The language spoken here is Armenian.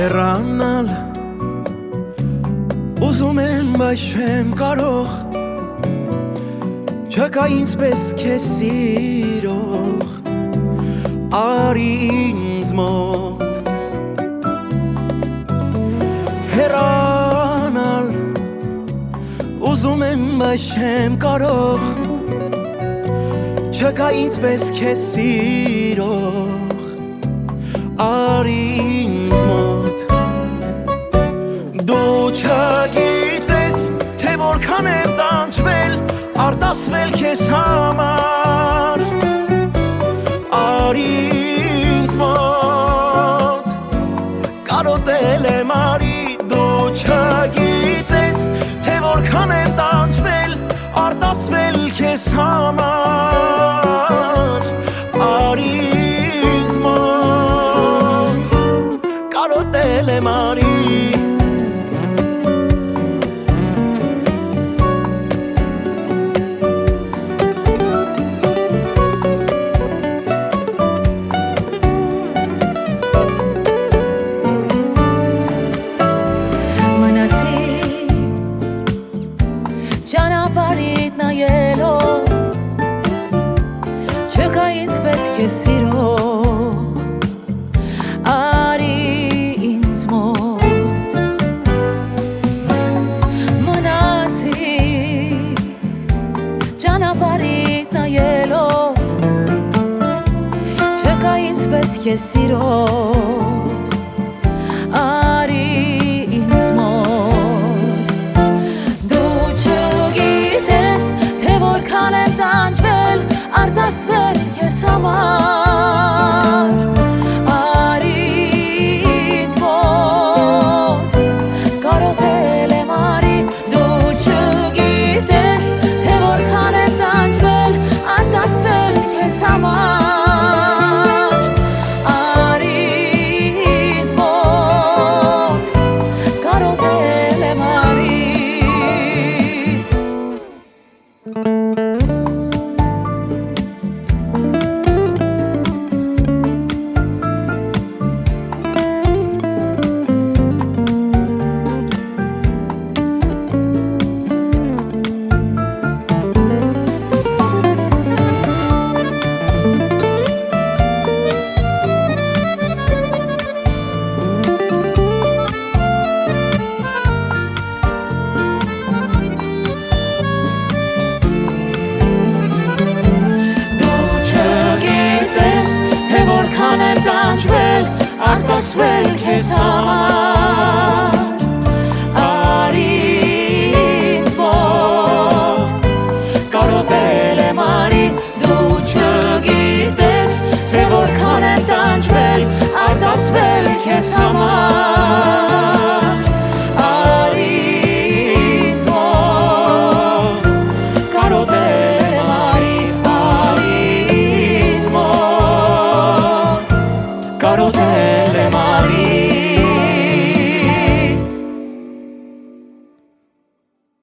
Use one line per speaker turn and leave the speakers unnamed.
հեռանալ ուզում եմ, բայց չեմ կարող չկա ինձպես քեզ սիրող արի ինձ մոտ հեռանալ ուզում եմ, բայց չեմ կարող չկա ինձպես քեզ սիրող արի ինձ մոտ Դու չգիտես, թե որքան եմ տանջվել, արտասվել քեզ համար Արի ինձ մոտ, կարոտել եմ արի Դու չգիտես, թե որքան եմ տանջվել, արտասվել քեզ համար Արի ինձ մոտ, կարոտել եմ արի
Ճանապարհիդ նայելով չկա ինձպես քեզ սիրող արի ինձ մոտ մնացի ճանապարհիդ նայելով չկա ինձպես քեզ սիրող արի ինձ մոտ Որքան եմ տանջվել, արտասվել քեզ համար Արի ինձ մոտ, կարոտել եմ արի Դու չգիտես, թե որքան եմ տանջվել, արտասվել քեզ համար Արի ինձ մոտ, կարոտել եմ արի Արտասվել քեզ համար